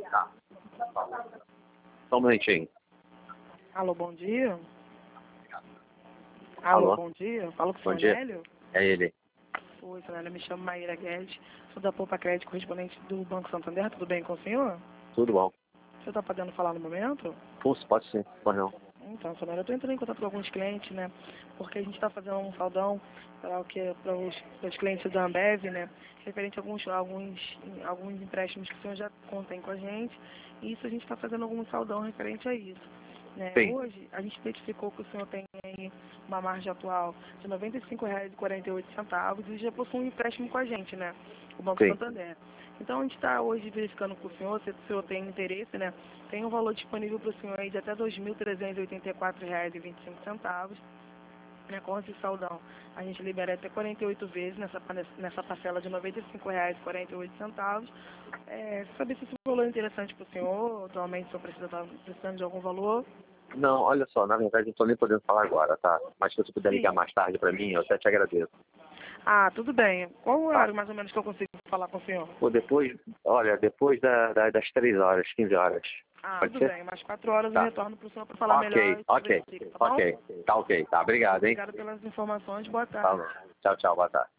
Tá. Só um momentinho. Alô, bom dia. Alô? Bom dia. Falo com o Bom senhor dia. Nélio. É ele. Oi, senhor Nélio, me chamo Maíra Guedes. Sou da Poupa Crédito, correspondente do Banco Santander. Tudo bem com o senhor? Tudo bom. O senhor está podendo falar no momento? Pode sim. Pode não. Então, senhor Nélio, eu estou entrando em contato com alguns clientes, né? Porque a gente está fazendo um saldão para os clientes da Ambev, né? Referente a alguns empréstimos que o senhor já contém com a gente. E isso a gente está fazendo algum saldão referente a isso. Né? Sim. Hoje, a gente identificou que o senhor tem aí uma margem atual de R$ 95,48 e já possui um empréstimo com a gente, né? O Banco Sim. Santander. Então, a gente está hoje verificando com o senhor, se o senhor tem interesse, né? Tem um valor disponível para o senhor aí de até R$ 2.384,25, né? Com esse saldão. A gente libera até 48 vezes nessa parcela de R$ 95,48. Saber se esse valor é interessante para o senhor, atualmente o senhor está precisando de algum valor. Não, olha só, na verdade não estou nem podendo falar agora, tá? Mas se você puder ligar Sim. mais tarde para mim, eu até te agradeço. Ah, tudo bem. Qual o Tá? horário mais ou menos que eu consigo falar com o senhor? Ou depois, olha, depois das 3 horas, 15 horas. Ah, Pode tudo ser? bem. Mais 4 horas eu Tá. retorno para o senhor para falar melhor e Ok. verifica, tá bom? Tá ok. Tá, obrigado, hein? Obrigado pelas informações. Boa Tá tarde. bom. Tchau, boa tarde.